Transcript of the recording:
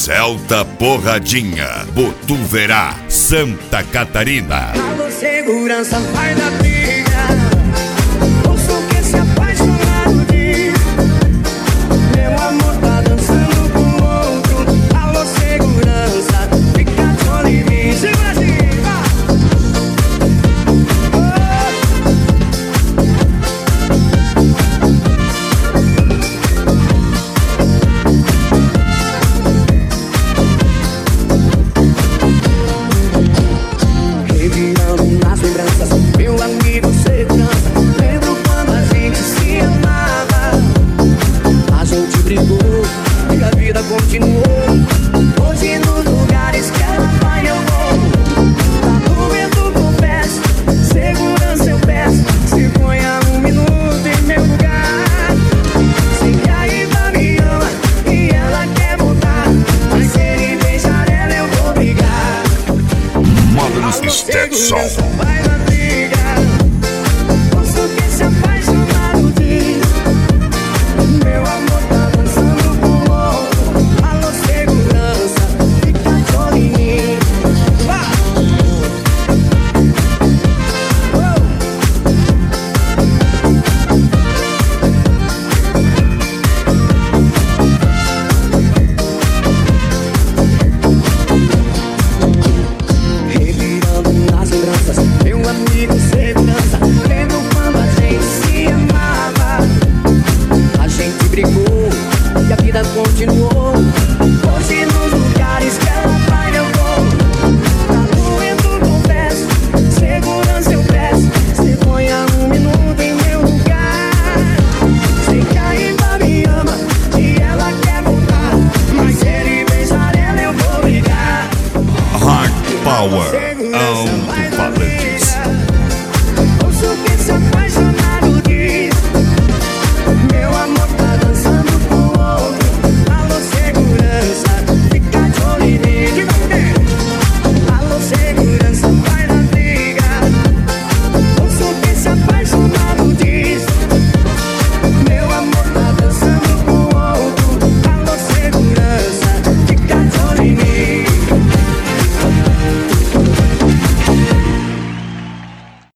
Celta Porradinha, Botuverá, Santa Catarina. Alô, segurança, vai da briga. Ouço que se apaixonado diz. Meu amor tá dançando com outro. Alô, segurança, fica só em mim. Segura assim, meu amigo segurança, lembro quando a gente se amava. A gente brigou e a vida continuou. Hoje nos lugares que ela vai eu vou. Tá doendo, confesso, segurança eu peço. Se ponha um minuto em meu lugar. Sei que ainda me ama e ela quer voltar, mas se ele deixar ela eu vou brigar. Magnus Stetson.